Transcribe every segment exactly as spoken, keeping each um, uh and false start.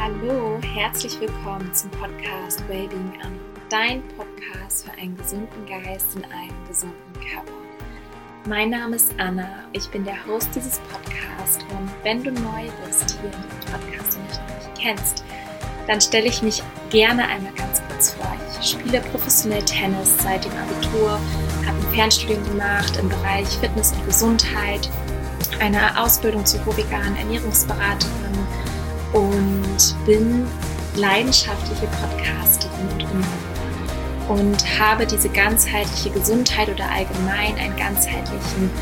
Hallo, herzlich willkommen zum Podcast Wellbeing Anna, dein Podcast für einen gesunden Geist in einem gesunden Körper. Mein Name ist Anna, ich bin der Host dieses Podcasts und wenn du neu bist hier in diesem Podcast und mich noch nicht kennst, dann stelle ich mich gerne einmal ganz kurz vor. Ich spiele professionell Tennis seit dem Abitur, habe ein Fernstudium gemacht im Bereich Fitness und Gesundheit, eine Ausbildung zur veganen Ernährungsberaterin und bin leidenschaftliche Podcasterin und Unternehmerin und habe diese ganzheitliche Gesundheit oder allgemein einen ganzheitlichen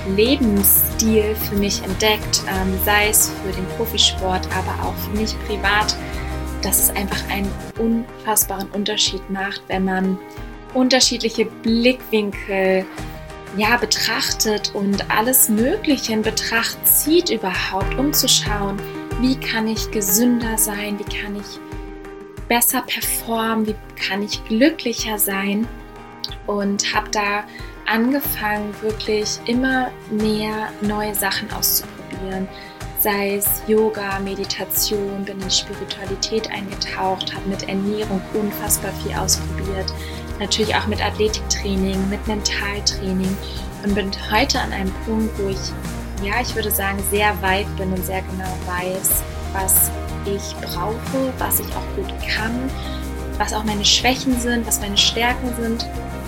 Lebensstil für mich entdeckt, ähm, sei es für den Profisport, aber auch für mich privat, dass es einfach einen unfassbaren Unterschied macht, wenn man unterschiedliche Blickwinkel ja, betrachtet und alles Mögliche in Betracht zieht überhaupt, um zu schauen, wie kann ich gesünder sein, wie kann ich besser performen, wie kann ich glücklicher sein, und habe da angefangen, wirklich immer mehr neue Sachen auszuprobieren, sei es Yoga, Meditation, bin in Spiritualität eingetaucht, habe mit Ernährung unfassbar viel ausprobiert, natürlich auch mit Athletiktraining, mit Mentaltraining und bin heute an einem Punkt, wo ich, ja, ich würde sagen, sehr weit bin und sehr genau weiß, was ich brauche, was ich auch gut kann, was auch meine Schwächen sind, was meine Stärken sind.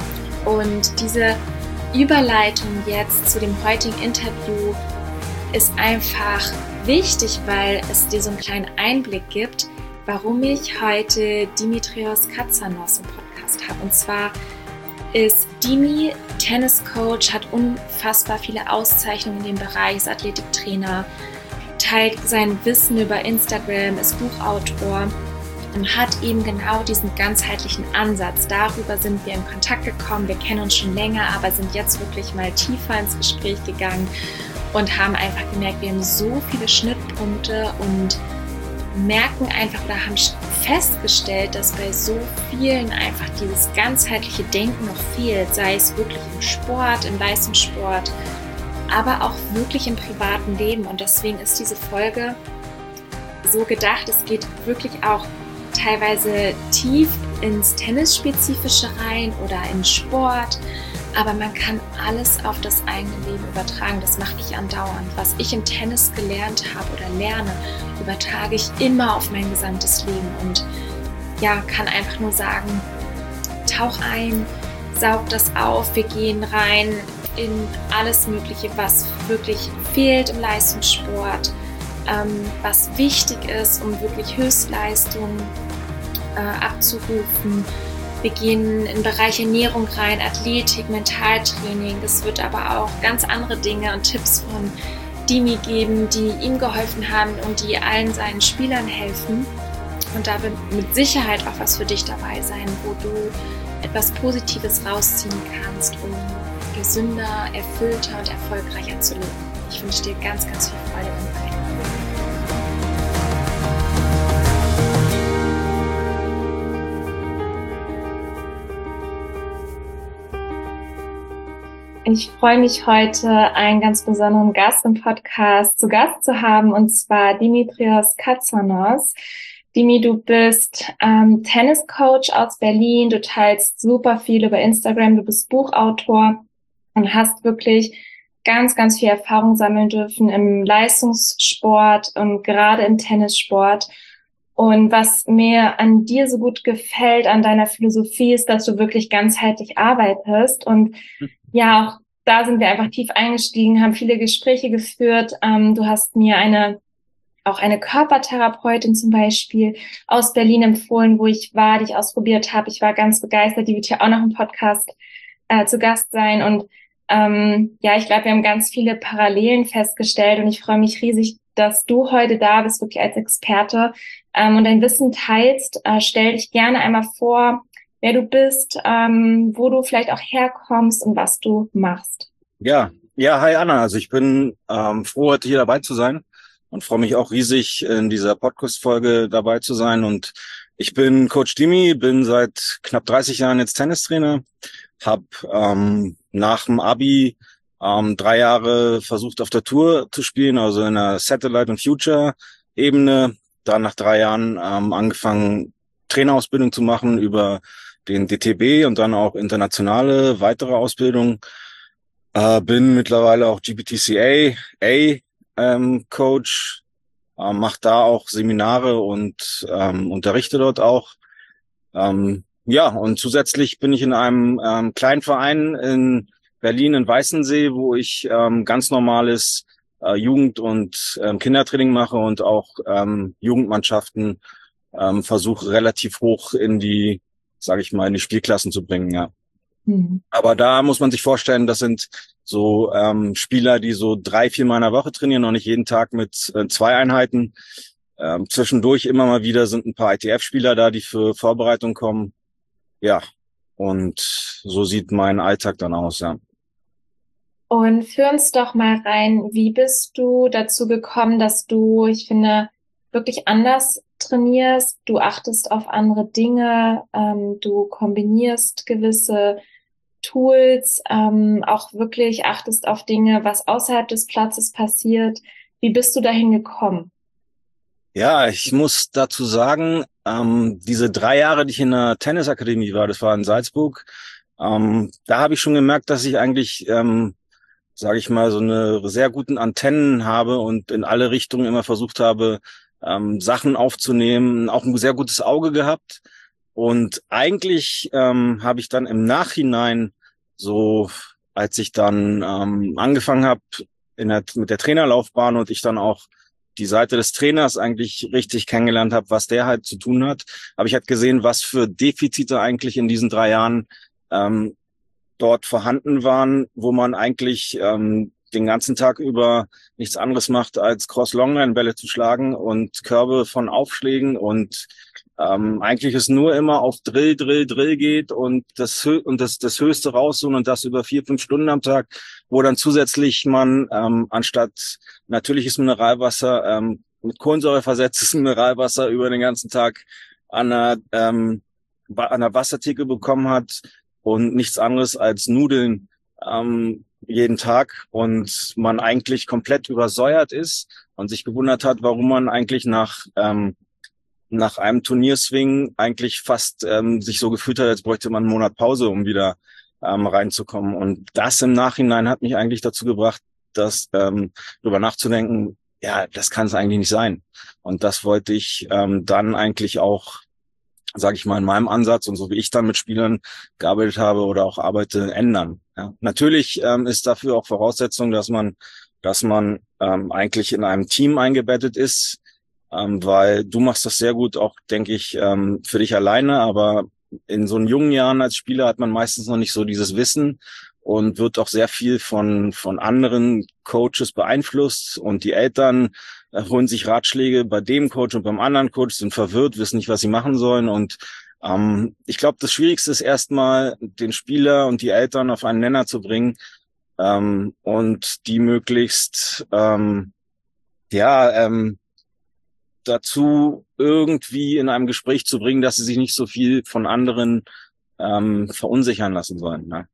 Und diese Überleitung jetzt zu dem heutigen Interview ist einfach wichtig, weil es dir so einen kleinen Einblick gibt, warum ich heute Dimitrios Katsanos im Podcast habe. Und zwar ist Dimi Tenniscoach, hat unfassbar viele Auszeichnungen in dem Bereich, ist Athletiktrainer, teilt sein Wissen über Instagram, ist Buchautor und hat eben genau diesen ganzheitlichen Ansatz. Darüber sind wir in Kontakt gekommen. Wir kennen uns schon länger, aber sind jetzt wirklich mal tiefer ins Gespräch gegangen und haben einfach gemerkt, wir haben so viele Schnittpunkte und merken einfach oder haben festgestellt, dass bei so vielen einfach dieses ganzheitliche Denken noch fehlt, sei es wirklich im Sport, im Leistungssport, aber auch wirklich im privaten Leben. Und deswegen ist diese Folge so gedacht, es geht wirklich auch teilweise tief ins Tennisspezifische rein oder in Sport, aber man kann alles auf das eigene Leben übertragen. Das mache ich andauernd. Was ich im Tennis gelernt habe oder lerne, übertrage ich immer auf mein gesamtes Leben und ja, kann einfach nur sagen, tauch ein, saug das auf, wir gehen rein in alles Mögliche, was wirklich fehlt im Leistungssport, ähm, was wichtig ist, um wirklich Höchstleistungen äh, abzurufen. Wir gehen in den Bereich Ernährung rein, Athletik, Mentaltraining. Es wird aber auch ganz andere Dinge und Tipps von Dimi geben, die ihm geholfen haben und die allen seinen Spielern helfen. Und da wird mit Sicherheit auch was für dich dabei sein, wo du etwas Positives rausziehen kannst, um gesünder, erfüllter und erfolgreicher zu leben. Ich wünsche dir ganz, ganz viel Freude beim Reiten. Ich freue mich heute, einen ganz besonderen Gast im Podcast zu Gast zu haben, und zwar Dimitrios Katsanos. Dimi, du bist ähm, Tenniscoach aus Berlin, du teilst super viel über Instagram, du bist Buchautor und hast wirklich ganz, ganz viel Erfahrung sammeln dürfen im Leistungssport und gerade im Tennissport. Und was mir an dir so gut gefällt, an deiner Philosophie, ist, dass du wirklich ganzheitlich arbeitest. Und ja, auch da sind wir einfach tief eingestiegen, haben viele Gespräche geführt. Ähm, du hast mir eine auch eine Körpertherapeutin zum Beispiel aus Berlin empfohlen, wo ich war, die ich ausprobiert habe. Ich war ganz begeistert. Die wird hier auch noch im Podcast äh, zu Gast sein. Und ähm, ja, ich glaube, wir haben ganz viele Parallelen festgestellt. Und ich freue mich riesig, dass du heute da bist, wirklich als Experte ähm, und dein Wissen teilst. Äh, stell dich gerne einmal vor, wer du bist, ähm, wo du vielleicht auch herkommst und was du machst. Ja, ja, hi Anna. Also ich bin ähm, froh, heute hier dabei zu sein und freue mich auch riesig, in dieser Podcast-Folge dabei zu sein. Und ich bin Coach Dimi, bin seit knapp dreißig Jahren jetzt Tennistrainer, habe ähm, nach dem Abi ähm, drei Jahre versucht, auf der Tour zu spielen, also in der Satellite- und Future-Ebene. dann nach drei Jahren ähm, angefangen, Trainerausbildung zu machen über den D T B und dann auch internationale weitere Ausbildung. Äh, bin mittlerweile auch G B T C A, A ähm, Coach, äh, mache da auch Seminare und ähm, unterrichte dort auch. Ähm, ja, und zusätzlich bin ich in einem ähm, kleinen Verein in Berlin in Weißensee, wo ich ähm, ganz normales äh, Jugend- und ähm, Kindertraining mache und auch ähm, Jugendmannschaften ähm, versuche relativ hoch in die, sage ich mal, in die Spielklassen zu bringen, ja. Mhm. Aber da muss man sich vorstellen, das sind so ähm, Spieler, die so drei, vier Mal in der Woche trainieren, noch nicht jeden Tag mit äh, zwei Einheiten. Ähm, zwischendurch immer mal wieder sind ein paar I T F-Spieler da, die für Vorbereitung kommen. Ja, und so sieht mein Alltag dann aus, ja. Und führ uns doch mal rein, wie bist du dazu gekommen, dass du, ich finde, wirklich anders trainierst, du achtest auf andere Dinge, ähm, du kombinierst gewisse Tools, ähm, auch wirklich achtest auf Dinge, was außerhalb des Platzes passiert. Wie bist du dahin gekommen? Ja, ich muss dazu sagen, ähm, diese drei Jahre, die ich in der Tennisakademie war, das war in Salzburg, ähm, da habe ich schon gemerkt, dass ich eigentlich, ähm, sage ich mal, so eine sehr guten Antennen habe und in alle Richtungen immer versucht habe, ähm, Sachen aufzunehmen, auch ein sehr gutes Auge gehabt. Und eigentlich ähm, habe ich dann im Nachhinein, so als ich dann ähm, angefangen habe in der, mit der Trainerlaufbahn und ich dann auch die Seite des Trainers eigentlich richtig kennengelernt habe, was der halt zu tun hat, habe ich halt gesehen, was für Defizite eigentlich in diesen drei Jahren ähm, dort vorhanden waren, wo man eigentlich ähm, den ganzen Tag über nichts anderes macht, als Cross-Longline-Bälle zu schlagen und Körbe von Aufschlägen und ähm, eigentlich es nur immer auf Drill, Drill, Drill geht und das und das das Höchste raussuchen und das über vier, fünf Stunden am Tag, wo dann zusätzlich man ähm, anstatt natürliches Mineralwasser ähm, mit Kohlensäure versetztes Mineralwasser über den ganzen Tag an einer, ähm, an einer Wassertheke bekommen hat und nichts anderes als Nudeln ähm, jeden Tag und man eigentlich komplett übersäuert ist und sich gewundert hat, warum man eigentlich nach ähm, nach einem Turnierswing eigentlich fast ähm, sich so gefühlt hat, als bräuchte man einen Monat Pause, um wieder ähm, reinzukommen. Und das im Nachhinein hat mich eigentlich dazu gebracht, das ähm, darüber nachzudenken, ja, das kann es eigentlich nicht sein. Und das wollte ich ähm, dann eigentlich auch, sage ich mal, in meinem Ansatz und so wie ich dann mit Spielern gearbeitet habe oder auch arbeite, ändern. Ja. Natürlich ähm, ist dafür auch Voraussetzung, dass man, dass man ähm, eigentlich in einem Team eingebettet ist, ähm, weil du machst das sehr gut, auch denke ich, ähm, für dich alleine, aber in so jungen Jahren als Spieler hat man meistens noch nicht so dieses Wissen und wird auch sehr viel von von anderen Coaches beeinflusst und die Eltern äh, holen sich Ratschläge bei dem Coach und beim anderen Coach, sind verwirrt, wissen nicht, was sie machen sollen und ähm, ich glaube, das Schwierigste ist erstmal, den Spieler und die Eltern auf einen Nenner zu bringen ähm, und die möglichst ähm, ja ähm, dazu irgendwie in einem Gespräch zu bringen, dass sie sich nicht so viel von anderen ähm, verunsichern lassen sollen. Ne?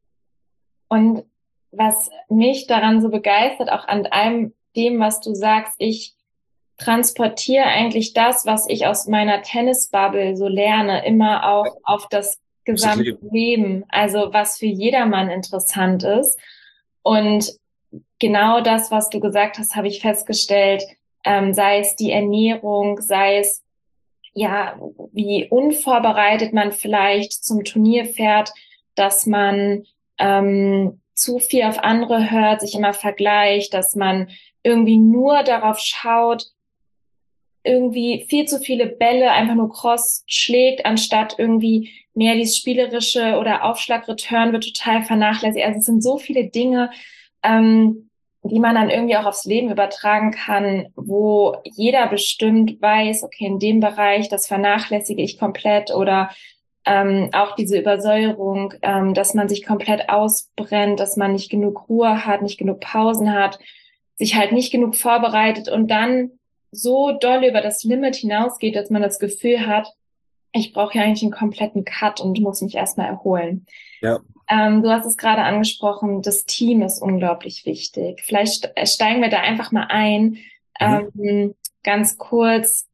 Und was mich daran so begeistert, auch an allem dem, was du sagst, ich transportiere eigentlich das, was ich aus meiner Tennisbubble so lerne, immer auch auf das gesamte Leben. Also was für jedermann interessant ist. Und genau das, was du gesagt hast, habe ich festgestellt, ähm, sei es die Ernährung, sei es ja, wie unvorbereitet man vielleicht zum Turnier fährt, dass man ähm, zu viel auf andere hört, sich immer vergleicht, dass man irgendwie nur darauf schaut, irgendwie viel zu viele Bälle einfach nur cross schlägt, anstatt irgendwie mehr dieses spielerische oder Aufschlag-Return wird total vernachlässigt. Also es sind so viele Dinge, ähm, die man dann irgendwie auch aufs Leben übertragen kann, wo jeder bestimmt weiß, okay, in dem Bereich, das vernachlässige ich komplett oder ähm, auch diese Übersäuerung, ähm, dass man sich komplett ausbrennt, dass man nicht genug Ruhe hat, nicht genug Pausen hat, sich halt nicht genug vorbereitet und dann so doll über das Limit hinausgeht, dass man das Gefühl hat, ich brauche ja eigentlich einen kompletten Cut und muss mich erstmal erholen. Ja. Ähm, du hast es gerade angesprochen, das Team ist unglaublich wichtig. Vielleicht steigen wir da einfach mal ein. Mhm. Ähm, ganz kurz,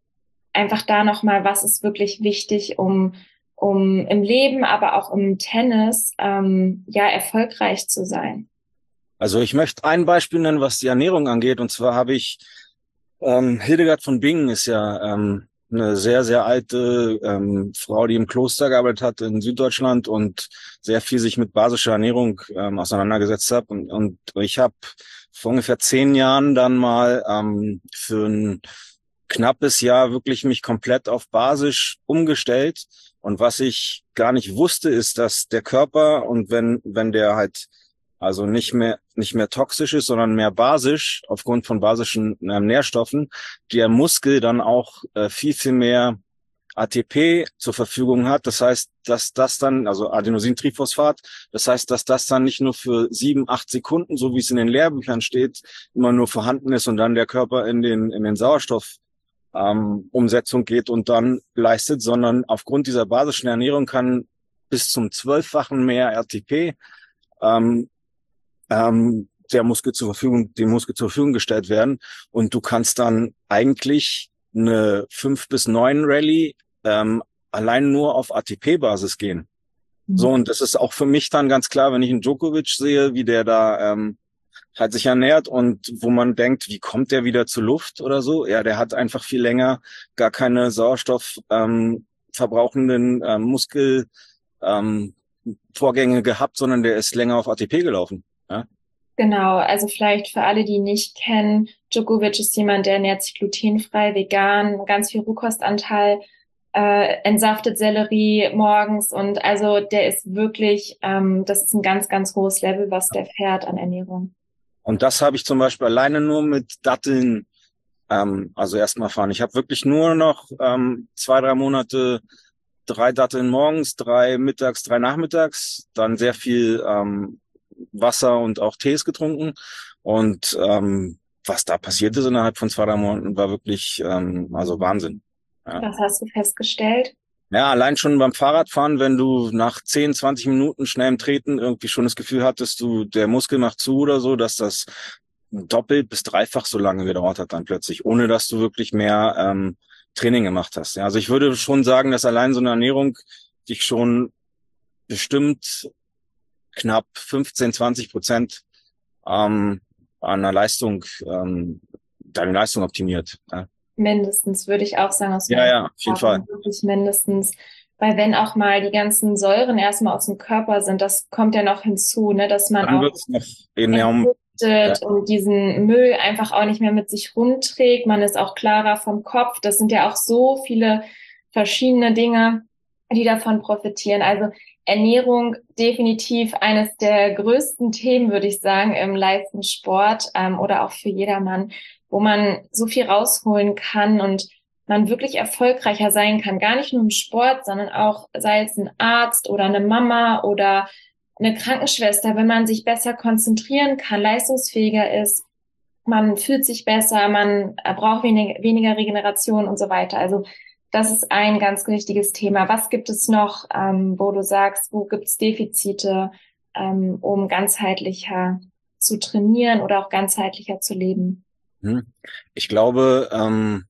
einfach da nochmal, was ist wirklich wichtig, um, um im Leben, aber auch im Tennis, ähm, ja, erfolgreich zu sein? Also ich möchte ein Beispiel nennen, was die Ernährung angeht. Und zwar habe ich, ähm, Hildegard von Bingen ist ja ähm, eine sehr, sehr alte ähm, Frau, die im Kloster gearbeitet hat in Süddeutschland und sehr viel sich mit basischer Ernährung ähm, auseinandergesetzt hat. Und, und ich habe vor ungefähr zehn Jahren dann mal ähm, für ein knappes Jahr wirklich mich komplett auf basisch umgestellt. Und was ich gar nicht wusste, ist, dass der Körper und wenn, wenn der halt also nicht mehr, nicht mehr toxisch ist, sondern mehr basisch, aufgrund von basischen äh, Nährstoffen, der Muskel dann auch äh, viel, viel mehr A T P zur Verfügung hat. Das heißt, dass das dann, also Adenosintriphosphat, das heißt, dass das dann nicht nur für sieben, acht Sekunden, so wie es in den Lehrbüchern steht, immer nur vorhanden ist und dann der Körper in den, in den Sauerstoff ähm, Umsetzung geht und dann leistet, sondern aufgrund dieser basischen Ernährung kann bis zum zwölffachen mehr A T P ähm, ähm, der Muskel zur Verfügung, dem Muskel zur Verfügung gestellt werden. Und du kannst dann eigentlich eine fünf bis neun Rallye ähm, allein nur auf A T P-Basis gehen. Mhm. So, und das ist auch für mich dann ganz klar, wenn ich einen Djokovic sehe, wie der da ähm, halt sich ernährt und wo man denkt, wie kommt der wieder zur Luft oder so? Ja, der hat einfach viel länger gar keine Sauerstoff ähm, verbrauchenden ähm, Muskel ähm, Vorgänge gehabt, sondern der ist länger auf A T P gelaufen. Ja? Genau, also vielleicht für alle, die nicht kennen, Djokovic ist jemand, der ernährt sich glutenfrei, vegan, ganz viel Rohkostanteil, äh, entsaftet Sellerie morgens und also der ist wirklich, ähm, das ist ein ganz, ganz hohes Level, was der fährt an Ernährung. Und das habe ich zum Beispiel alleine nur mit Datteln, ähm, also erstmal fahren. Ich habe wirklich nur noch ähm, zwei, drei Monate drei Datteln morgens, drei mittags, drei nachmittags, dann sehr viel ähm, Wasser und auch Tees getrunken. Und ähm, was da passiert ist innerhalb von zwei, drei Monaten, war wirklich ähm, also Wahnsinn. Ja. Was hast du festgestellt? Ja, allein schon beim Fahrradfahren, wenn du nach zehn, zwanzig Minuten schnellem Treten irgendwie schon das Gefühl hattest, du, der Muskel macht zu oder so, dass das doppelt bis dreifach so lange gedauert hat dann plötzlich, ohne dass du wirklich mehr ähm, Training gemacht hast. Ja, also ich würde schon sagen, dass allein so eine Ernährung dich schon bestimmt knapp fünfzehn, zwanzig Prozent ähm, an der Leistung, ähm, deine Leistung optimiert. Ja. Mindestens, würde ich auch sagen. Aus ja, ja, auf jeden Fall. Wirklich mindestens. Weil wenn auch mal die ganzen Säuren erstmal aus dem Körper sind, das kommt ja noch hinzu, ne, dass man dann auch wird's noch enorm ja. und diesen Müll einfach auch nicht mehr mit sich rumträgt. Man ist auch klarer vom Kopf. Das sind ja auch so viele verschiedene Dinge, die davon profitieren. Also Ernährung definitiv eines der größten Themen, würde ich sagen, im Leistungssport ähm, oder auch für jedermann, wo man so viel rausholen kann und man wirklich erfolgreicher sein kann. Gar nicht nur im Sport, sondern auch, sei es ein Arzt oder eine Mama oder eine Krankenschwester, wenn man sich besser konzentrieren kann, leistungsfähiger ist, man fühlt sich besser, man braucht wenig, weniger Regeneration und so weiter. Also das ist ein ganz wichtiges Thema. Was gibt es noch, ähm, wo du sagst, wo gibt es Defizite, ähm, um ganzheitlicher zu trainieren oder auch ganzheitlicher zu leben? Ich glaube, ähm,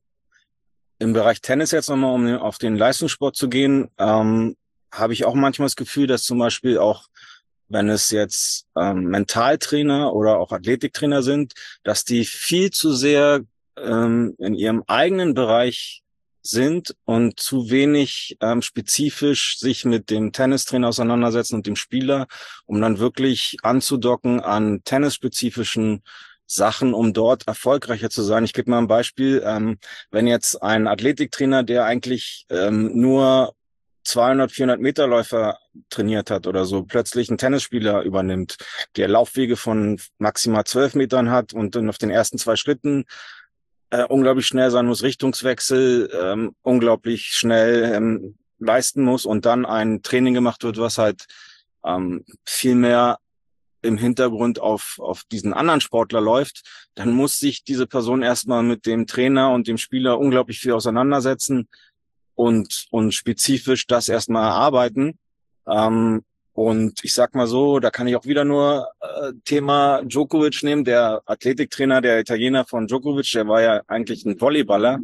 im Bereich Tennis jetzt nochmal, um auf den Leistungssport zu gehen, ähm, habe ich auch manchmal das Gefühl, dass zum Beispiel auch, wenn es jetzt ähm, Mentaltrainer oder auch Athletiktrainer sind, dass die viel zu sehr ähm, in ihrem eigenen Bereich sind und zu wenig ähm, spezifisch sich mit dem Tennistrainer auseinandersetzen und dem Spieler, um dann wirklich anzudocken an tennisspezifischen Sachen, um dort erfolgreicher zu sein. Ich gebe mal ein Beispiel. Ähm, wenn jetzt ein Athletiktrainer, der eigentlich ähm, nur zweihundert, vierhundert Meterläufer trainiert hat oder so, plötzlich einen Tennisspieler übernimmt, der Laufwege von maximal zwölf Metern hat und dann auf den ersten zwei Schritten äh, unglaublich schnell sein muss, Richtungswechsel ähm, unglaublich schnell ähm, leisten muss und dann ein Training gemacht wird, was halt ähm, viel mehr im Hintergrund auf auf diesen anderen Sportler läuft, dann muss sich diese Person erstmal mit dem Trainer und dem Spieler unglaublich viel auseinandersetzen und und spezifisch das erstmal erarbeiten. Ähm, und ich sag mal so, da kann ich auch wieder nur äh, Thema Djokovic nehmen. Der Athletiktrainer, der Italiener von Djokovic, der war ja eigentlich ein Volleyballer.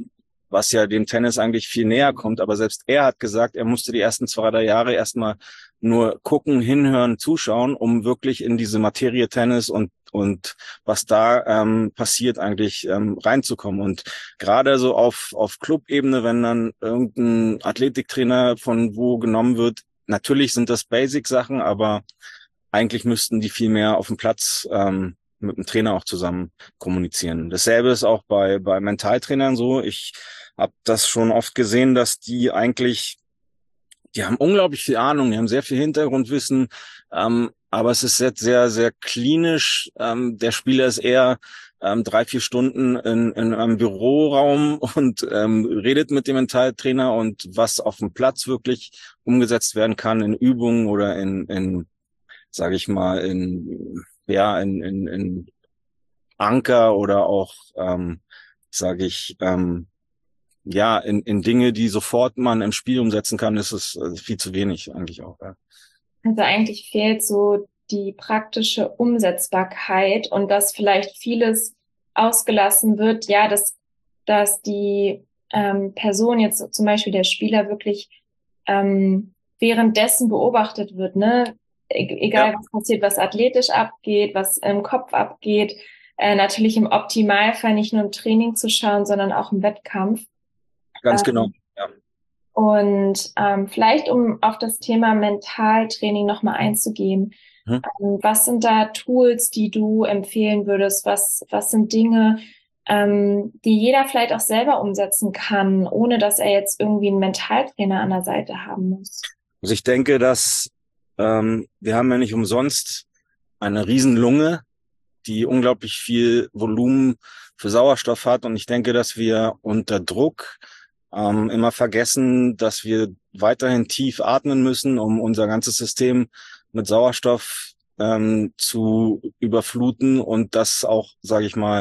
was ja dem Tennis eigentlich viel näher kommt. Aber selbst er hat gesagt, er musste die ersten zwei, drei Jahre erstmal nur gucken, hinhören, zuschauen, um wirklich in diese Materie Tennis und und was da ähm, passiert eigentlich ähm, reinzukommen. Und gerade so auf auf Clubebene, wenn dann irgendein Athletiktrainer von wo genommen wird, natürlich sind das Basic-Sachen, aber eigentlich müssten die viel mehr auf dem Platz ähm, mit dem Trainer auch zusammen kommunizieren. Dasselbe ist auch bei bei Mentaltrainern so. Ich habe das schon oft gesehen, dass die eigentlich, die haben unglaublich viel Ahnung, die haben sehr viel Hintergrundwissen, ähm, aber es ist jetzt sehr, sehr klinisch. Ähm, der Spieler ist eher ähm, drei, vier Stunden in, in einem Büroraum und ähm, redet mit dem Mentaltrainer, und was auf dem Platz wirklich umgesetzt werden kann in Übungen oder in, in sage ich mal, in ja in, in, in Anker oder auch, ähm, sage ich, ähm, ja, in, in Dinge, die sofort man im Spiel umsetzen kann, ist es äh, viel zu wenig eigentlich auch. Ja. Also eigentlich fehlt so die praktische Umsetzbarkeit und dass vielleicht vieles ausgelassen wird, ja, dass, dass die ähm, Person jetzt so zum Beispiel der Spieler wirklich ähm, währenddessen beobachtet wird, ne? E egal Ja, was passiert, was athletisch abgeht, was im Kopf abgeht, äh, natürlich im Optimalfall nicht nur im Training zu schauen, sondern auch im Wettkampf. ganz genau. Ähm, Ja. und ähm, vielleicht, um auf das Thema Mentaltraining nochmal einzugehen, Hm. ähm, was sind da Tools, die du empfehlen würdest? Was, was sind Dinge, ähm, die jeder vielleicht auch selber umsetzen kann, ohne dass er jetzt irgendwie einen Mentaltrainer an der Seite haben muss? Also ich denke, dass ähm, wir haben ja nicht umsonst eine Riesenlunge, die unglaublich viel Volumen für Sauerstoff hat. Und ich denke, dass wir unter Druck ähm, immer vergessen, dass wir weiterhin tief atmen müssen, um unser ganzes System mit Sauerstoff ähm, zu überfluten, und das auch, sage ich mal,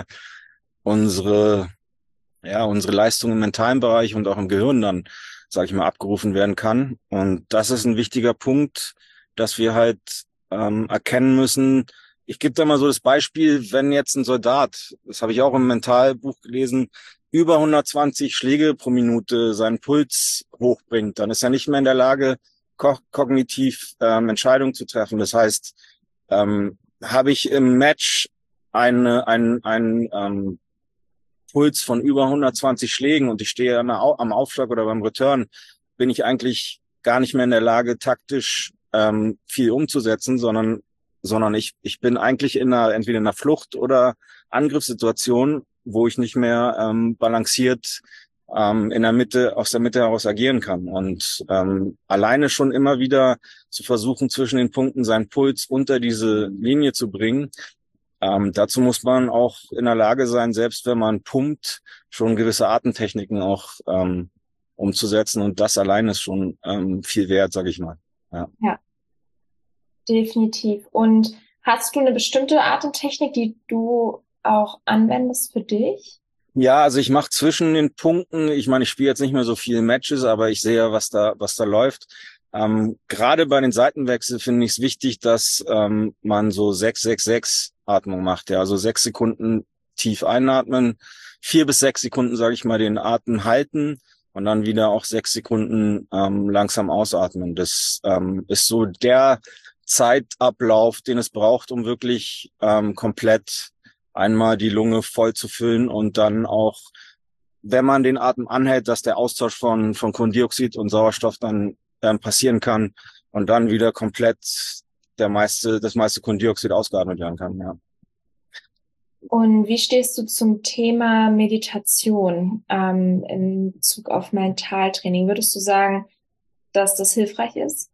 unsere ja unsere Leistung im mentalen Bereich und auch im Gehirn dann, sage ich mal, abgerufen werden kann. Und das ist ein wichtiger Punkt, dass wir halt ähm, erkennen müssen. Ich gebe da mal so das Beispiel, wenn jetzt ein Soldat, das habe ich auch im Mentalbuch gelesen, über hundertzwanzig Schläge pro Minute seinen Puls hochbringt, dann ist er nicht mehr in der Lage, ko kognitiv ähm, Entscheidungen zu treffen. Das heißt, ähm, habe ich im Match eine, ein, ein ähm, Puls von über hundertzwanzig Schlägen und ich stehe am Aufschlag oder beim Return, bin ich eigentlich gar nicht mehr in der Lage, taktisch ähm, viel umzusetzen, sondern sondern ich ich bin eigentlich in einer entweder in einer Flucht- oder Angriffssituation, wo ich nicht mehr ähm, balanciert ähm, in der Mitte, aus der Mitte heraus agieren kann. Und ähm, alleine schon immer wieder zu versuchen, zwischen den Punkten seinen Puls unter diese Linie zu bringen, ähm, dazu muss man auch in der Lage sein, selbst wenn man pumpt, schon gewisse Atemtechniken auch ähm, umzusetzen. Und das allein ist schon ähm, viel wert, sage ich mal. Ja. Ja, definitiv. Und hast du eine bestimmte Atemtechnik, die du auch anwendest für dich? Ja, also ich mache zwischen den Punkten, ich meine, ich spiele jetzt nicht mehr so viele Matches, aber ich sehe, was da, was da läuft. Ähm, gerade bei den Seitenwechseln finde ich es wichtig, dass ähm, man so sechs sechs sechs Atmung macht. Ja, also sechs Sekunden tief einatmen, vier bis sechs Sekunden, sage ich mal, den Atem halten und dann wieder auch sechs Sekunden ähm, langsam ausatmen. Das ähm, ist so der Zeitablauf, den es braucht, um wirklich ähm, komplett einmal die Lunge voll zu füllen und dann auch, wenn man den Atem anhält, dass der Austausch von von Kohlendioxid und Sauerstoff dann dann passieren kann und dann wieder komplett der meiste das meiste Kohlendioxid ausgeatmet werden kann. Ja. Und wie stehst du zum Thema Meditation ähm, in Bezug auf Mentaltraining? Würdest du sagen, dass das hilfreich ist?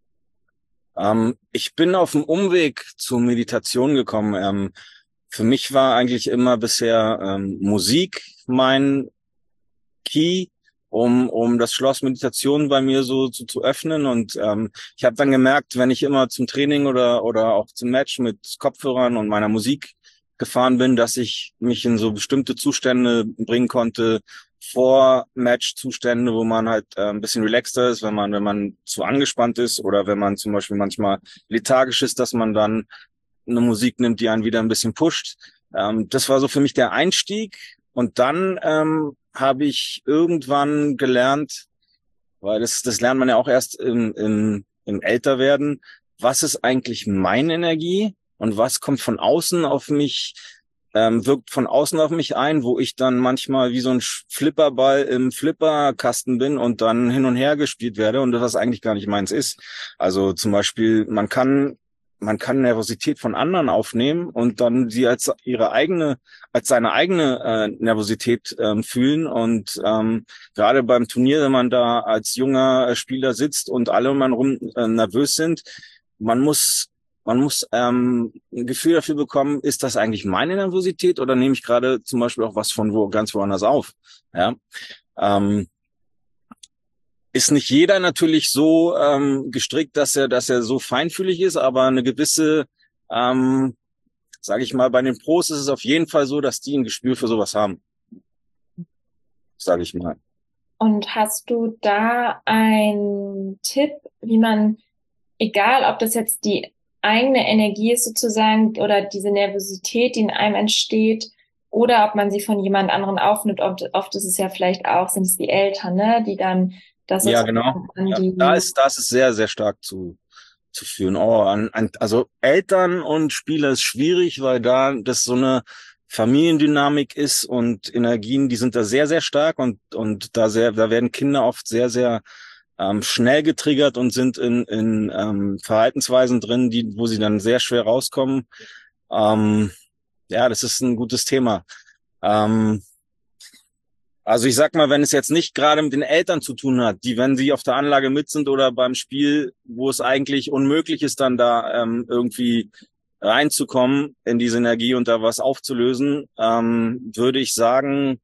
Ähm, ich bin auf dem Umweg zur Meditation gekommen. Ähm, für mich war eigentlich immer bisher ähm, Musik mein Key, um um das Schloss Meditation bei mir so zu, zu öffnen. Und ähm, ich habe dann gemerkt, wenn ich immer zum Training oder oder auch zum Match mit Kopfhörern und meiner Musik gefahren bin, dass ich mich in so bestimmte Zustände bringen konnte, vor Match-Zustände, wo man halt äh, ein bisschen relaxter ist, wenn man wenn man zu angespannt ist oder wenn man zum Beispiel manchmal lethargisch ist, dass man dann eine Musik nimmt, die einen wieder ein bisschen pusht. Ähm, das war so für mich der Einstieg. Und dann ähm, habe ich irgendwann gelernt, weil das, das lernt man ja auch erst im, im, im Älterwerden, was ist eigentlich meine Energie und was kommt von außen auf mich, ähm, wirkt von außen auf mich ein, wo ich dann manchmal wie so ein Flipperball im Flipperkasten bin und dann hin und her gespielt werde und das eigentlich gar nicht meins ist. Also zum Beispiel, man kann man kann Nervosität von anderen aufnehmen und dann sie als ihre eigene, als seine eigene äh, Nervosität ähm, fühlen. Und ähm, gerade beim Turnier, wenn man da als junger Spieler sitzt und alle um einen rum äh, nervös sind, man muss man muss ähm, ein Gefühl dafür bekommen, ist das eigentlich meine Nervosität oder nehme ich gerade zum Beispiel auch was von wo ganz woanders auf? Ja. Ähm, Ist nicht jeder natürlich so ähm, gestrickt, dass er, dass er so feinfühlig ist, aber eine gewisse, ähm, sage ich mal, bei den Pros ist es auf jeden Fall so, dass die ein Gespür für sowas haben, sage ich mal. Und hast du da einen Tipp, wie man, egal ob das jetzt die eigene Energie ist sozusagen oder diese Nervosität, die in einem entsteht, oder ob man sie von jemand anderem aufnimmt, oft, oft ist es ja vielleicht auch, sind es die Eltern, ne, die dann das Ja, sozusagen genau. an Ja, die... da ist, da ist es sehr, sehr stark zu, zu führen. Oh, an, an, also Eltern und Spieler ist schwierig, weil da das so eine Familiendynamik ist und Energien, die sind da sehr, sehr stark und, und da sehr, da werden Kinder oft sehr, sehr ähm, schnell getriggert und sind in, in ähm, Verhaltensweisen drin, die, wo sie dann sehr schwer rauskommen. Ähm, ja, das ist ein gutes Thema. Ähm, Also ich sag mal, wenn es jetzt nicht gerade mit den Eltern zu tun hat, die, wenn sie auf der Anlage mit sind oder beim Spiel, wo es eigentlich unmöglich ist, dann da ähm, irgendwie reinzukommen in diese Energie und da was aufzulösen, ähm, würde ich sagen,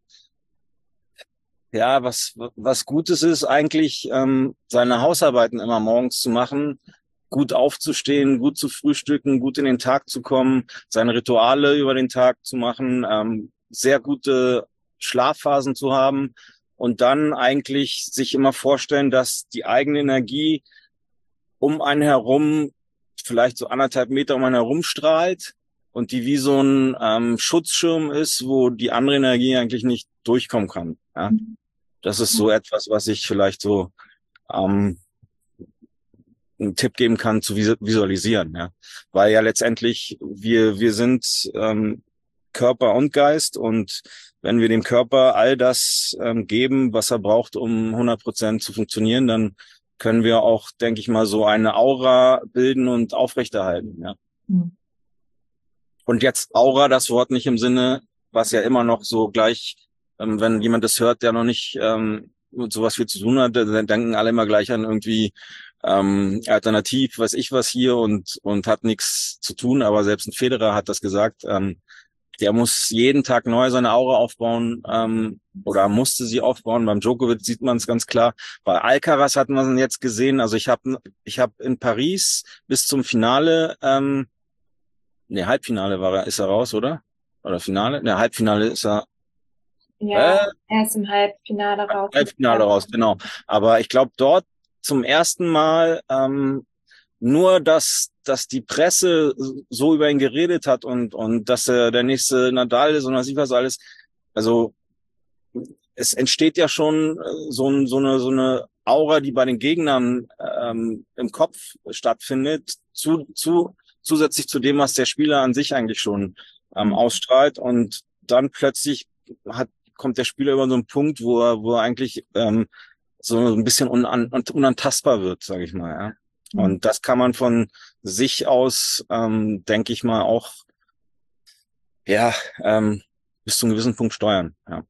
ja, was was Gutes ist eigentlich, ähm, seine Hausarbeiten immer morgens zu machen, gut aufzustehen, gut zu frühstücken, gut in den Tag zu kommen, seine Rituale über den Tag zu machen, ähm, sehr gute Schlafphasen zu haben und dann eigentlich sich immer vorstellen, dass die eigene Energie um einen herum vielleicht so anderthalb Meter um einen herum strahlt und die wie so ein ähm, Schutzschirm ist, wo die andere Energie eigentlich nicht durchkommen kann. Ja? Das ist so etwas, was ich vielleicht so ähm, einen Tipp geben kann zu visualisieren, ja, weil ja letztendlich wir wir sind ähm, Körper und Geist und wenn wir dem Körper all das ähm, geben, was er braucht, um hundert Prozent zu funktionieren, dann können wir auch, denke ich mal, so eine Aura bilden und aufrechterhalten, ja. Mhm. Und jetzt Aura, das Wort nicht im Sinne, was ja immer noch so gleich, ähm, wenn jemand das hört, der noch nicht ähm, mit sowas viel zu tun hat, dann denken alle immer gleich an irgendwie ähm, alternativ, weiß ich was hier und und hat nichts zu tun, aber selbst ein Federer hat das gesagt, ähm, der muss jeden Tag neu seine Aura aufbauen ähm, oder musste sie aufbauen. Beim Djokovic sieht man es ganz klar. Bei Alcaraz hat man es jetzt gesehen. Also ich habe ich hab in Paris bis zum Finale, ähm, ne, Halbfinale war er, ist er raus, oder? Oder Finale? Ne, Halbfinale ist er. Ja, Äh, er ist im Halbfinale raus. Halbfinale raus, genau. Aber ich glaube, dort zum ersten Mal ähm, nur, dass dass die Presse so über ihn geredet hat und und dass er der nächste Nadal ist und was ich was alles. Also es entsteht ja schon so, ein, so eine so eine Aura, die bei den Gegnern ähm, im Kopf stattfindet, zu zu zusätzlich zu dem, was der Spieler an sich eigentlich schon ähm, ausstrahlt. Und dann plötzlich hat kommt der Spieler über so einen Punkt, wo er wo er eigentlich ähm, so ein bisschen unan, unantastbar wird, sage ich mal. Ja. Und das kann man von sich aus, ähm, denke ich mal, auch ja ähm, bis zu einem gewissen Punkt steuern. Ja.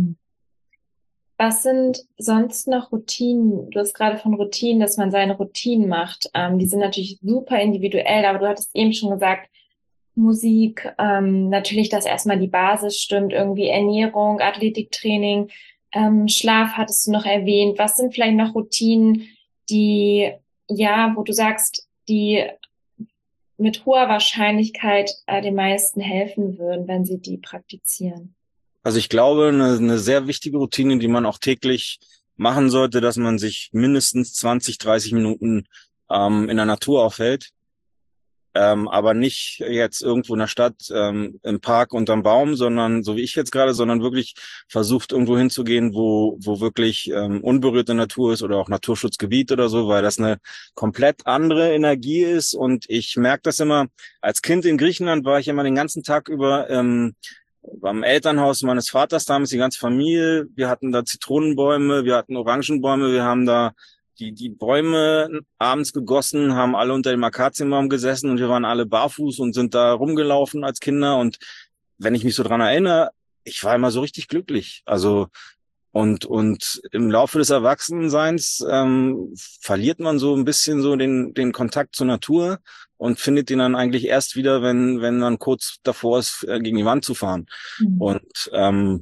Was sind sonst noch Routinen? Du hast gerade von Routinen, dass man seine Routinen macht. Ähm, die sind natürlich super individuell, aber du hattest eben schon gesagt, Musik, ähm, natürlich, dass erstmal die Basis stimmt, irgendwie Ernährung, Athletiktraining, ähm, Schlaf hattest du noch erwähnt. Was sind vielleicht noch Routinen, die, ja, wo du sagst, die mit hoher Wahrscheinlichkeit äh, den meisten helfen würden, wenn sie die praktizieren? Also ich glaube, eine, eine sehr wichtige Routine, die man auch täglich machen sollte, dass man sich mindestens zwanzig, dreißig Minuten ähm, in der Natur aufhält. ähm, aber nicht jetzt irgendwo in der Stadt, ähm, im Park unterm Baum, sondern so wie ich jetzt gerade, sondern wirklich versucht, irgendwo hinzugehen, wo wo wirklich ähm, unberührte Natur ist oder auch Naturschutzgebiet oder so, weil das eine komplett andere Energie ist. Und ich merke das immer, als Kind in Griechenland war ich immer den ganzen Tag über ähm, beim Elternhaus meines Vaters, damals die ganze Familie. Wir hatten da Zitronenbäume, wir hatten Orangenbäume, wir haben da die die Bäume abends gegossen, haben alle unter dem Akazienbaum gesessen und wir waren alle barfuß und sind da rumgelaufen als Kinder. Und wenn ich mich so dran erinnere, ich war immer so richtig glücklich. Also und und im Laufe des Erwachsenseins ähm, verliert man so ein bisschen so den den Kontakt zur Natur und findet den dann eigentlich erst wieder, wenn wenn man kurz davor ist, äh, gegen die Wand zu fahren. Mhm. Und ähm,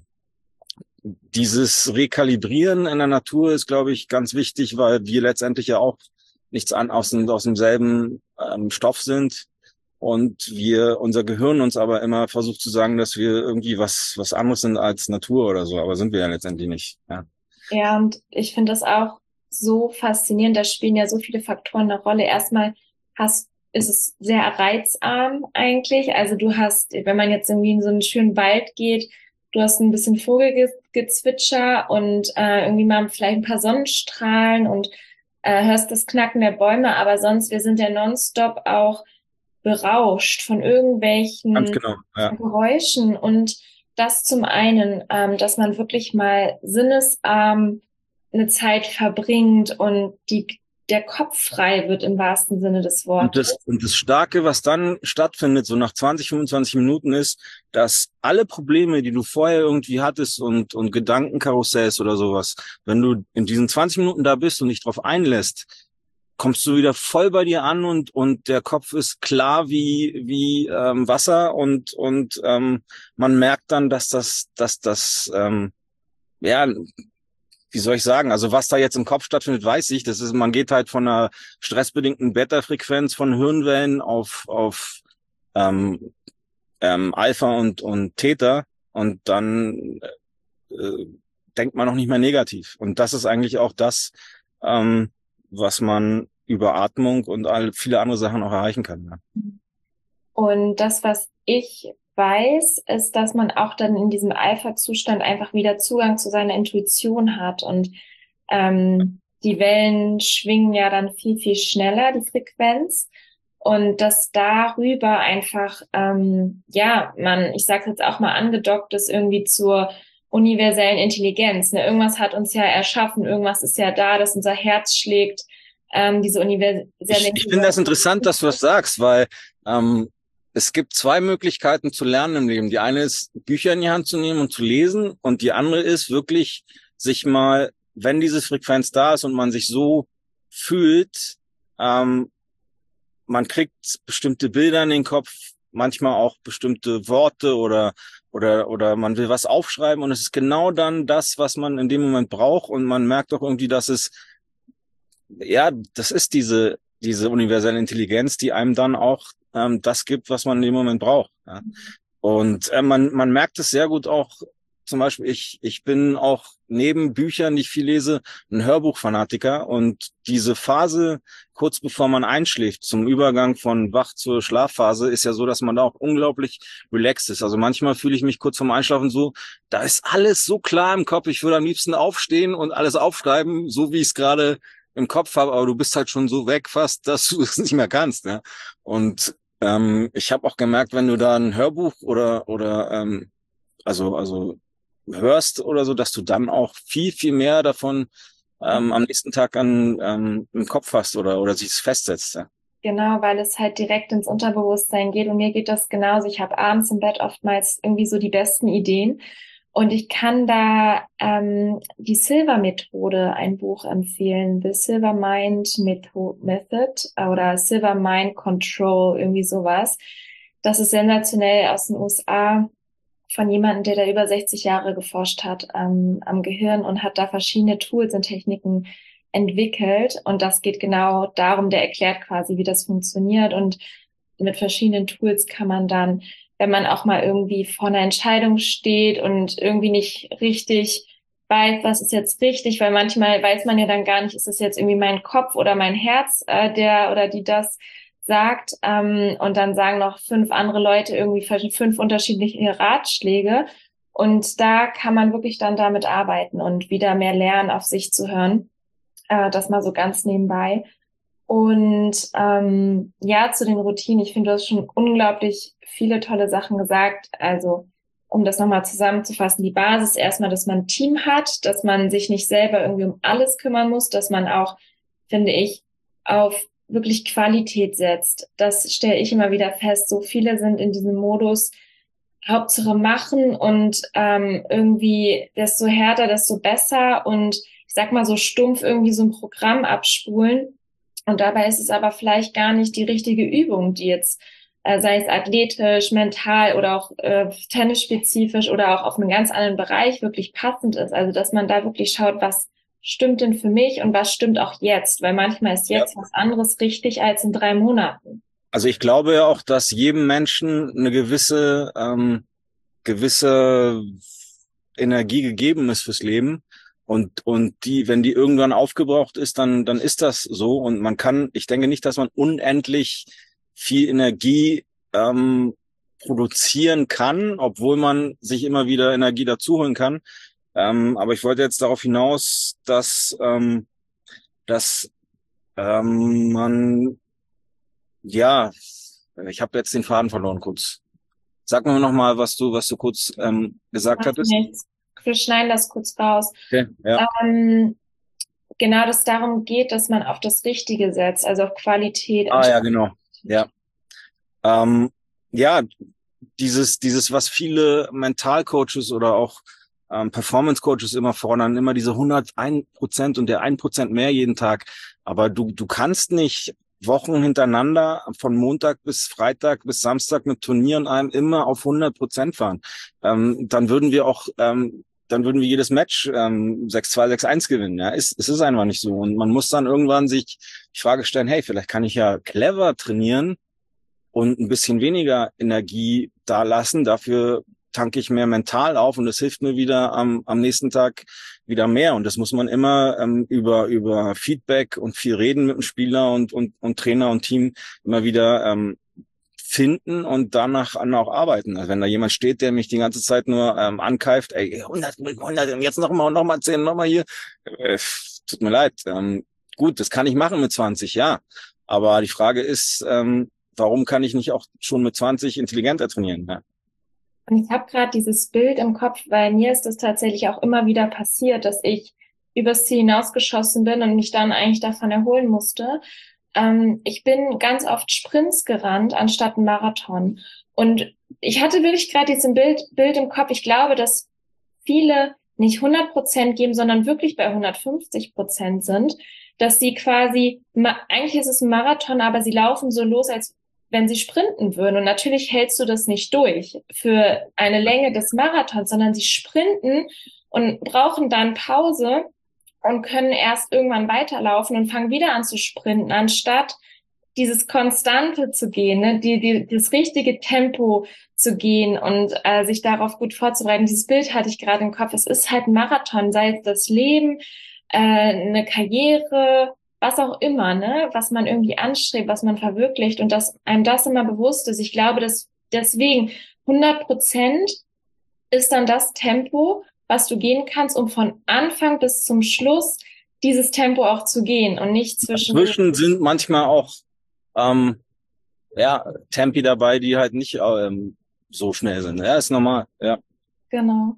dieses Rekalibrieren in der Natur ist, glaube ich, ganz wichtig, weil wir letztendlich ja auch nichts an aus, dem, aus demselben ähm, Stoff sind und wir unser Gehirn uns aber immer versucht zu sagen, dass wir irgendwie was was anderes sind als Natur oder so, aber sind wir ja letztendlich nicht. Ja, Ja, und ich finde das auch so faszinierend. Da spielen ja so viele Faktoren eine Rolle. Erstmal hast, ist es sehr reizarm eigentlich. Also du hast, wenn man jetzt irgendwie in so einen schönen Wald geht, du hast ein bisschen Vogelgezwitscher und äh, irgendwie mal vielleicht ein paar Sonnenstrahlen und äh, hörst das Knacken der Bäume, aber sonst, wir sind ja nonstop auch berauscht von ganz irgendwelchen genau. Ja. Geräuschen und das zum einen, ähm, dass man wirklich mal sinnesarm eine Zeit verbringt und die, der Kopf frei wird im wahrsten Sinne des Und Wortes. das, und das Starke, was dann stattfindet, so nach zwanzig, fünfundzwanzig Minuten ist, dass alle Probleme, die du vorher irgendwie hattest und, und Gedankenkarussells oder sowas, wenn du in diesen zwanzig Minuten da bist und dich drauf einlässt, kommst du wieder voll bei dir an und, und der Kopf ist klar wie, wie, ähm, Wasser und, und, ähm, man merkt dann, dass das, dass das, ähm, ja, wie soll ich sagen, also was da jetzt im Kopf stattfindet, weiß ich. Das ist, man geht halt von einer stressbedingten Beta-Frequenz von Hirnwellen auf auf ähm, ähm, Alpha und und Theta und dann äh, denkt man noch nicht mehr negativ. Und das ist eigentlich auch das, ähm, was man über Atmung und all viele andere Sachen auch erreichen kann. Ja. Und das, was ich weiß, ist, dass man auch dann in diesem Alpha-Zustand einfach wieder Zugang zu seiner Intuition hat. Und ähm, die Wellen schwingen ja dann viel, viel schneller, die Frequenz. Und dass darüber einfach, ähm, ja, man, ich sage jetzt auch mal angedockt ist irgendwie zur universellen Intelligenz. Ne? Irgendwas hat uns ja erschaffen, irgendwas ist ja da, dass unser Herz schlägt. Ähm, diese universelle Ich, ich finde das interessant, dass du das sagst, weil ähm, es gibt zwei Möglichkeiten zu lernen im Leben. Die eine ist, Bücher in die Hand zu nehmen und zu lesen. Und die andere ist wirklich, sich mal, wenn diese Frequenz da ist und man sich so fühlt, ähm, man kriegt bestimmte Bilder in den Kopf, manchmal auch bestimmte Worte oder oder oder man will was aufschreiben und es ist genau dann das, was man in dem Moment braucht und man merkt auch irgendwie, dass es ja, das ist diese diese universelle Intelligenz, die einem dann auch ähm, das gibt, was man in dem Moment braucht. Ja. Und äh, man man merkt es sehr gut auch. Zum Beispiel, ich ich bin auch neben Büchern, die ich viel lese, ein Hörbuchfanatiker und diese Phase kurz bevor man einschläft, zum Übergang von Wach zur Schlafphase, ist ja so, dass man da auch unglaublich relaxed ist. Also manchmal fühle ich mich kurz vorm Einschlafen so, da ist alles so klar im Kopf, ich würde am liebsten aufstehen und alles aufschreiben, so wie ich es gerade im Kopf habe, aber du bist halt schon so weg fast, dass du es nicht mehr kannst. Ja? Und ähm, ich habe auch gemerkt, wenn du da ein Hörbuch oder oder ähm, also also hörst oder so, dass du dann auch viel, viel mehr davon ähm, am nächsten Tag an ähm, im Kopf hast oder oder sich es festsetzt. Ja. Genau, weil es halt direkt ins Unterbewusstsein geht. Und mir geht das genauso. Ich habe abends im Bett oftmals irgendwie so die besten Ideen. Und ich kann da ähm, die Silver-Methode, ein Buch empfehlen. The Silver Mind Method oder Silver Mind Control, irgendwie sowas. Das ist sensationell aus den U S A von jemandem, der da über sechzig Jahre geforscht hat ähm, am Gehirn und hat da verschiedene Tools und Techniken entwickelt. Und das geht genau darum, der erklärt quasi, wie das funktioniert. Und mit verschiedenen Tools kann man dann, wenn man auch mal irgendwie vor einer Entscheidung steht und irgendwie nicht richtig weiß, was ist jetzt richtig, weil manchmal weiß man ja dann gar nicht, ist das jetzt irgendwie mein Kopf oder mein Herz, äh, der oder die das sagt, ähm, und dann sagen noch fünf andere Leute irgendwie fünf unterschiedliche Ratschläge. Und da kann man wirklich dann damit arbeiten und wieder mehr lernen, auf sich zu hören. Äh, das mal so ganz nebenbei. Und ähm, ja, zu den Routinen. Ich finde, du hast schon unglaublich viele tolle Sachen gesagt. Also, um das nochmal zusammenzufassen, die Basis erstmal, dass man ein Team hat, dass man sich nicht selber irgendwie um alles kümmern muss, dass man auch, finde ich, auf wirklich Qualität setzt. Das stelle ich immer wieder fest. So viele sind in diesem Modus, Hauptsache machen und ähm, irgendwie desto härter, desto besser und ich sag mal so stumpf irgendwie so ein Programm abspulen. Und dabei ist es aber vielleicht gar nicht die richtige Übung, die jetzt, äh, sei es athletisch, mental oder auch äh, tennisspezifisch oder auch auf einen ganz anderen Bereich wirklich passend ist. Also dass man da wirklich schaut, was stimmt denn für mich und was stimmt auch jetzt? Weil manchmal ist jetzt ja was anderes richtig als in drei Monaten. Also ich glaube ja auch, dass jedem Menschen eine gewisse ähm, gewisse Energie gegeben ist fürs Leben und und die, wenn die irgendwann aufgebraucht ist, dann dann ist das so und man kann, ich denke nicht, dass man unendlich viel Energie ähm, produzieren kann, obwohl man sich immer wieder Energie dazuholen kann. Ähm, aber ich wollte jetzt darauf hinaus, dass ähm, dass ähm, man ja, ich habe jetzt den Faden verloren kurz. Sag mir noch mal, was du, was du kurz ähm, gesagt Macht hattest. nichts. Wir schneiden das kurz raus. Okay, ja. Ähm, genau, dass es darum geht, dass man auf das Richtige setzt, also auf Qualität. Ah ja, genau. Ja. Ähm, ja, dieses, dieses, was viele Mentalcoaches oder auch ähm, Performance-Coaches immer fordern, immer diese hunderteins Prozent und der ein Prozent mehr jeden Tag. Aber du, du kannst nicht Wochen hintereinander von Montag bis Freitag bis Samstag mit Turnieren einem immer auf hundert Prozent fahren. Ähm, dann würden wir auch, ähm, dann würden wir jedes Match ähm, sechs zwei, sechs eins gewinnen. Ja, es, es ist einfach nicht so. Und man muss dann irgendwann sich die Frage stellen, hey, vielleicht kann ich ja clever trainieren und ein bisschen weniger Energie da lassen. Dafür tanke ich mehr mental auf und das hilft mir wieder am, am nächsten Tag wieder mehr. Und das muss man immer ähm, über über Feedback und viel reden mit dem Spieler und und und Trainer und Team immer wieder ähm, finden und danach an auch arbeiten. Also wenn da jemand steht, der mich die ganze Zeit nur ähm, ankeift, ey, hundert, hundert, und jetzt noch mal, noch mal zehn, noch mal hier, äh, tut mir leid. Ähm, gut, das kann ich machen mit zwanzig, ja. Aber die Frage ist, ähm, warum kann ich nicht auch schon mit zwanzig intelligenter trainieren? Ja. Und ich habe gerade dieses Bild im Kopf, weil mir ist das tatsächlich auch immer wieder passiert, dass ich übers Ziel hinausgeschossen bin und mich dann eigentlich davon erholen musste. Ähm, ich bin ganz oft Sprints gerannt, anstatt einen Marathon. Und ich hatte wirklich gerade dieses Bild, Bild im Kopf. Ich glaube, dass viele nicht hundert Prozent geben, sondern wirklich bei hundertfünfzig Prozent sind, dass sie quasi, eigentlich ist es ein Marathon, aber sie laufen so los, als wenn sie sprinten würden. Und natürlich hältst du das nicht durch für eine Länge des Marathons, sondern sie sprinten und brauchen dann Pause und können erst irgendwann weiterlaufen und fangen wieder an zu sprinten, anstatt dieses Konstante zu gehen, ne? die, die, das richtige Tempo zu gehen und äh, sich darauf gut vorzubereiten. Dieses Bild hatte ich gerade im Kopf. Es ist halt ein Marathon, sei es das Leben, äh, eine Karriere, was auch immer, ne, was man irgendwie anstrebt, was man verwirklicht und dass einem das immer bewusst ist. Ich glaube, dass deswegen hundert Prozent ist dann das Tempo, was du gehen kannst, um von Anfang bis zum Schluss dieses Tempo auch zu gehen und nicht zwischen. Zwischen sind manchmal auch ähm, ja Tempi dabei, die halt nicht ähm, so schnell sind. Ja, ist normal. Ja. Genau.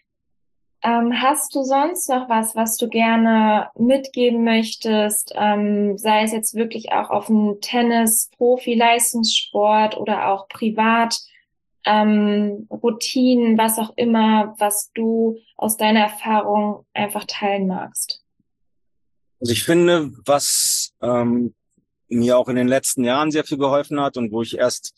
Ähm, hast du sonst noch was, was du gerne mitgeben möchtest, ähm, sei es jetzt wirklich auch auf dem Tennis, Profi, Leistungssport oder auch privat, ähm, Routinen, was auch immer, was du aus deiner Erfahrung einfach teilen magst? Also ich finde, was ähm, mir auch in den letzten Jahren sehr viel geholfen hat und wo ich erst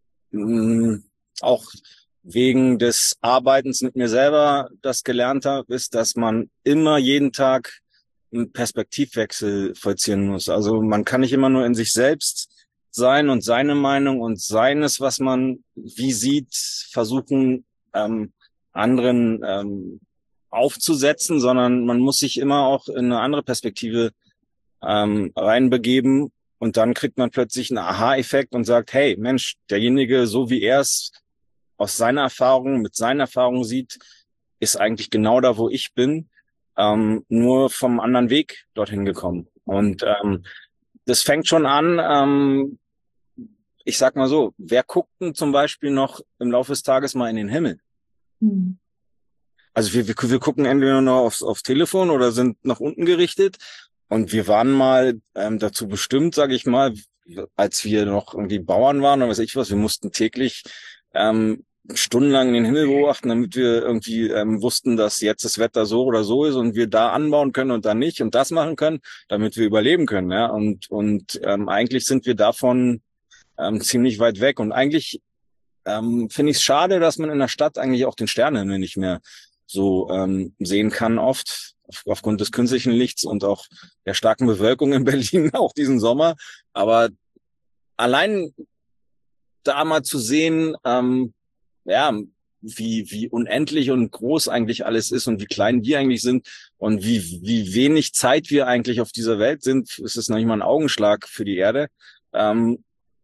mh, auch wegen des Arbeitens mit mir selber das gelernt habe, ist, dass man immer jeden Tag einen Perspektivwechsel vollziehen muss. Also man kann nicht immer nur in sich selbst sein und seine Meinung und seines, was man wie sieht, versuchen, ähm, anderen ähm, aufzusetzen, sondern man muss sich immer auch in eine andere Perspektive ähm, reinbegeben, und dann kriegt man plötzlich einen Aha-Effekt und sagt, hey, Mensch, derjenige, so wie er es aus seiner Erfahrung, mit seiner Erfahrung sieht, ist eigentlich genau da, wo ich bin, ähm, nur vom anderen Weg dorthin gekommen. Und ähm, das fängt schon an, ähm, ich sag mal so, wer guckt denn zum Beispiel noch im Laufe des Tages mal in den Himmel? Mhm. Also wir, wir, wir gucken entweder nur aufs, aufs Telefon oder sind nach unten gerichtet. Und wir waren mal ähm, dazu bestimmt, sage ich mal, als wir noch irgendwie Bauern waren oder weiß ich was, wir mussten täglich ähm, stundenlang in den Himmel beobachten, damit wir irgendwie ähm, wussten, dass jetzt das Wetter so oder so ist und wir da anbauen können und da nicht und das machen können, damit wir überleben können. Ja, und und ähm, eigentlich sind wir davon ähm, ziemlich weit weg. Und eigentlich ähm, finde ich es schade, dass man in der Stadt eigentlich auch den Sternenhimmel nicht mehr so ähm, sehen kann oft, auf, aufgrund des künstlichen Lichts und auch der starken Bewölkung in Berlin, auch diesen Sommer. Aber allein da mal zu sehen, ähm, ja, wie, wie unendlich und groß eigentlich alles ist und wie klein wir eigentlich sind und wie, wie wenig Zeit wir eigentlich auf dieser Welt sind, ist es noch nicht mal ein Augenschlag für die Erde. Ähm,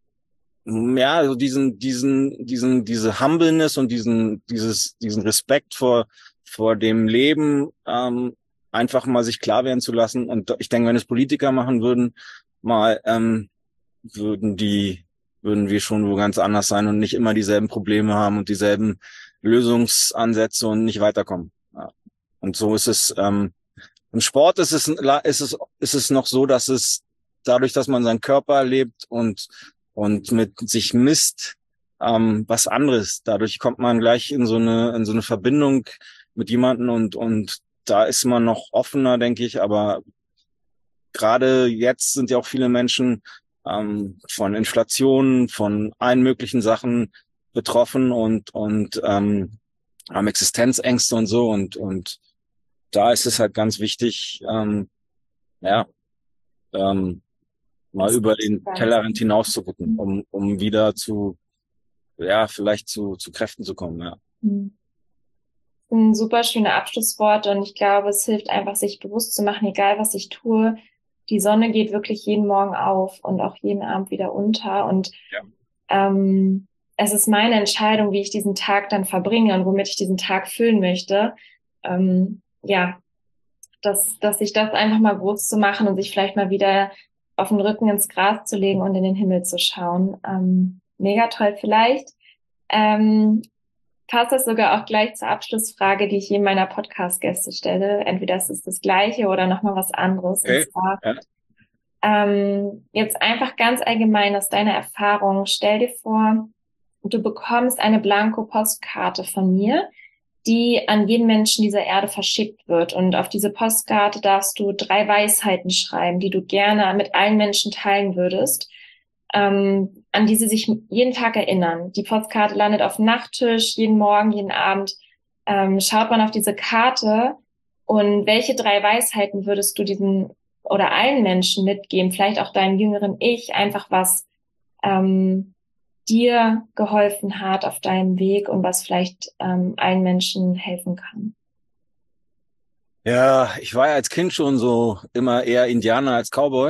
ja, also diesen, diesen, diesen, diese Humbleness und diesen, dieses, diesen Respekt vor, vor dem Leben, ähm, einfach mal sich klar werden zu lassen. Und ich denke, wenn es Politiker machen würden, mal, ähm, würden die, würden wir schon wo ganz anders sein und nicht immer dieselben Probleme haben und dieselben Lösungsansätze und nicht weiterkommen. Ja. Und so ist es, ähm, im Sport ist es, ist es, ist es noch so, dass es dadurch, dass man seinen Körper erlebt und, und mit sich misst, ähm, was anderes. Dadurch kommt man gleich in so eine, in so eine Verbindung mit jemanden und, und da ist man noch offener, denke ich. Aber gerade jetzt sind ja auch viele Menschen, ähm, von Inflation, von allen möglichen Sachen betroffen und, und, ähm, haben Existenzängste und so und, und, da ist es halt ganz wichtig, ähm, ja, ähm, mal Das über ist den ganz Tellerrand hinaus zu gucken, um, um wieder zu, ja, vielleicht zu, zu Kräften zu kommen, ja. mhm. Ein super schöne Abschlusswort und ich glaube, es hilft einfach, sich bewusst zu machen, egal was ich tue, die Sonne geht wirklich jeden Morgen auf und auch jeden Abend wieder unter und Ja. ähm, es ist meine Entscheidung, wie ich diesen Tag dann verbringe und womit ich diesen Tag füllen möchte. Ähm, ja, dass, dass sich das einfach mal bewusst zu machen und sich vielleicht mal wieder auf den Rücken ins Gras zu legen und in den Himmel zu schauen. Ähm, mega toll vielleicht. Ähm, passt das sogar auch gleich zur Abschlussfrage, die ich jedem meiner Podcast-Gäste stelle. Entweder ist es das Gleiche oder nochmal was anderes. Und Okay. zwar Ja. ähm, jetzt einfach ganz allgemein aus deiner Erfahrung. Stell dir vor, du bekommst eine Blanko-Postkarte von mir, die an jeden Menschen dieser Erde verschickt wird. Und auf diese Postkarte darfst du drei Weisheiten schreiben, die du gerne mit allen Menschen teilen würdest, ähm, an die sie sich jeden Tag erinnern. Die Postkarte landet auf dem Nachttisch, jeden Morgen, jeden Abend. Ähm, schaut man auf diese Karte und welche drei Weisheiten würdest du diesen oder allen Menschen mitgeben, vielleicht auch deinem jüngeren Ich, einfach was ähm, dir geholfen hat auf deinem Weg und was vielleicht ähm, allen Menschen helfen kann. Ja, ich war ja als Kind schon so immer eher Indianer als Cowboy.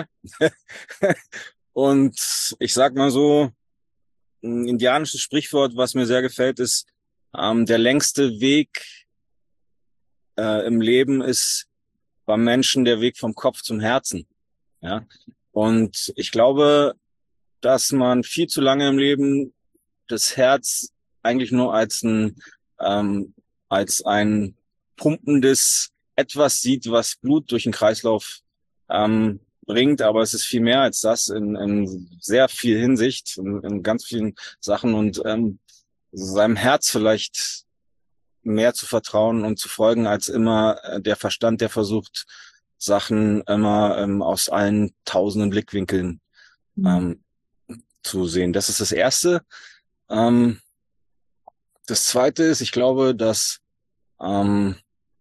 Und ich sag mal so, ein indianisches Sprichwort, was mir sehr gefällt, ist, ähm, der längste Weg äh, im Leben ist beim Menschen der Weg vom Kopf zum Herzen. Ja. Und ich glaube, dass man viel zu lange im Leben das Herz eigentlich nur als ein, ähm, als ein pumpendes Etwas sieht, was Blut durch den Kreislauf ähm, bringt, aber es ist viel mehr als das in, in sehr viel Hinsicht, in, in ganz vielen Sachen und ähm, seinem Herz vielleicht mehr zu vertrauen und zu folgen, als immer äh, der Verstand, der versucht, Sachen immer ähm, aus allen tausenden Blickwinkeln Mhm. ähm, zu sehen. Das ist das Erste. Ähm, das Zweite ist, ich glaube, dass ähm,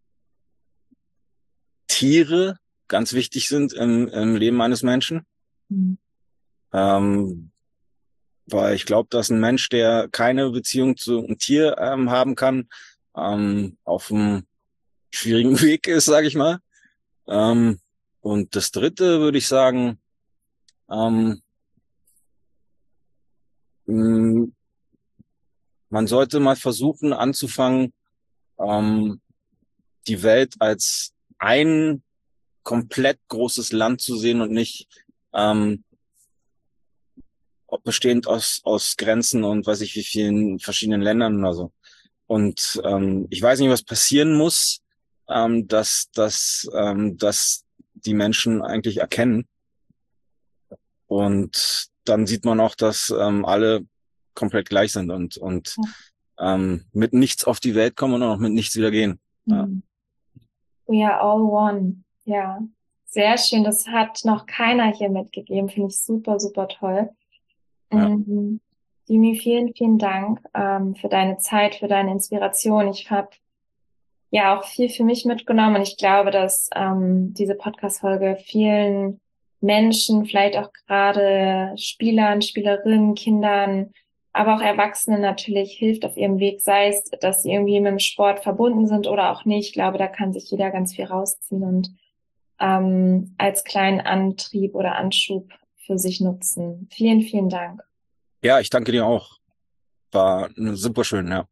Tiere ganz wichtig sind im, im Leben eines Menschen. Mhm. Ähm, weil ich glaube, dass ein Mensch, der keine Beziehung zu einem Tier ähm, haben kann, ähm, auf einem schwierigen Weg ist, sage ich mal. Ähm, und das Dritte würde ich sagen, Ähm, mh, man sollte mal versuchen anzufangen, ähm, die Welt als ein komplett großes Land zu sehen und nicht ähm, bestehend aus aus Grenzen und weiß ich wie vielen verschiedenen Ländern oder so. Und ähm, ich weiß nicht, was passieren muss, ähm, dass dass ähm, dass die Menschen eigentlich erkennen. Und dann sieht man auch, dass ähm, alle komplett gleich sind und und ähm, mit nichts auf die Welt kommen und auch mit nichts wieder gehen. Ja. Mhm. We are all one. Ja, sehr schön. Das hat noch keiner hier mitgegeben. Finde ich super, super toll. Ja. Mhm. Dimi, vielen, vielen Dank ähm, für deine Zeit, für deine Inspiration. Ich habe ja auch viel für mich mitgenommen und ich glaube, dass ähm, diese Podcast-Folge vielen Menschen, vielleicht auch gerade Spielern, Spielerinnen, Kindern, aber auch Erwachsenen natürlich hilft auf ihrem Weg, sei es, dass sie irgendwie mit dem Sport verbunden sind oder auch nicht. Ich glaube, da kann sich jeder ganz viel rausziehen und ähm, als kleinen Antrieb oder Anschub für sich nutzen. Vielen, vielen Dank. Ja, ich danke dir auch. War super schön, ja.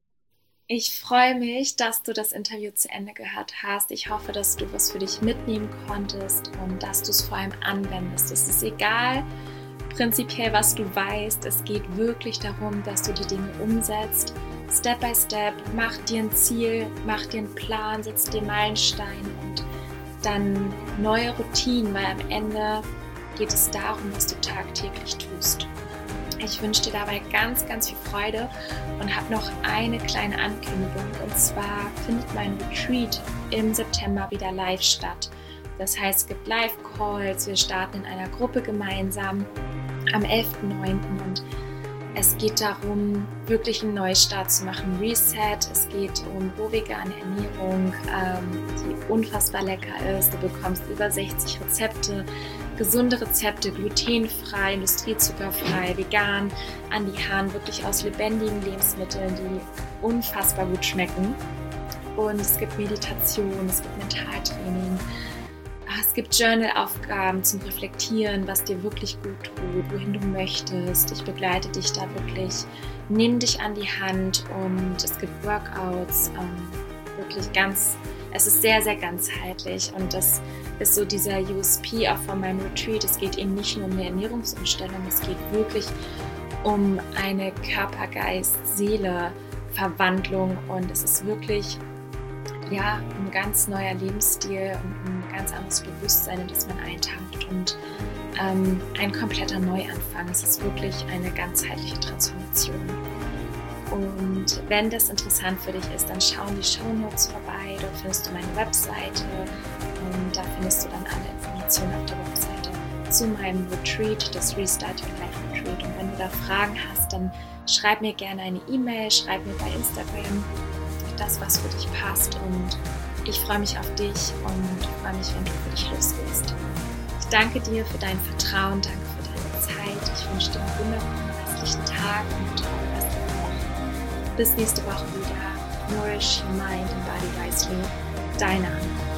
Ich freue mich, dass du das Interview zu Ende gehört hast. Ich hoffe, dass du was für dich mitnehmen konntest und dass du es vor allem anwendest. Es ist egal, prinzipiell, was du weißt. Es geht wirklich darum, dass du die Dinge umsetzt. Step by Step, mach dir ein Ziel, mach dir einen Plan, setz dir Meilensteine und dann neue Routinen, weil am Ende geht es darum, was du tagtäglich tust. Ich wünsche dir dabei ganz, ganz viel Freude und habe noch eine kleine Ankündigung. Und zwar findet mein Retreat im September wieder live statt. Das heißt, es gibt Live-Calls, wir starten in einer Gruppe gemeinsam am elften neunten und es geht darum, wirklich einen Neustart zu machen, Reset. Es geht um rohvegane Ernährung, ähm, die unfassbar lecker ist. Du bekommst über sechzig Rezepte, gesunde Rezepte, glutenfrei, industriezuckerfrei, vegan, an die Hand, wirklich aus lebendigen Lebensmitteln, die unfassbar gut schmecken. Und es gibt Meditation, es gibt Mentaltraining, es gibt Journal-Aufgaben zum Reflektieren, was dir wirklich gut tut, wohin du möchtest. Ich begleite dich da wirklich, nimm dich an die Hand und es gibt Workouts, ähm, wirklich ganz, es ist sehr, sehr ganzheitlich und das ist so dieser U S P auch von meinem Retreat. Es geht eben nicht nur um eine Ernährungsumstellung, es geht wirklich um eine Körper-Geist-Seele-Verwandlung und es ist wirklich ja, ein ganz neuer Lebensstil und ein ganz anderes Bewusstsein, in das man eintaucht und ähm, ein kompletter Neuanfang. Es ist wirklich eine ganzheitliche Transformation. Und wenn das interessant für dich ist, dann schau in die Shownotes vorbei. Dort findest du meine Webseite und da findest du dann alle Informationen auf der Webseite zu meinem Retreat, das Restart Your Life Retreat. Und wenn du da Fragen hast, dann schreib mir gerne eine E-Mail, schreib mir bei Instagram das, was für dich passt und ich freue mich auf dich und freue mich, wenn du für dich losgehst. Ich danke dir für dein Vertrauen, danke für deine Zeit. Ich wünsche dir einen wundervollen restlichen Tag und eine tolle restliche Woche. Bis nächste Woche wieder. Nourish your mind and body wisely. Deine Anna.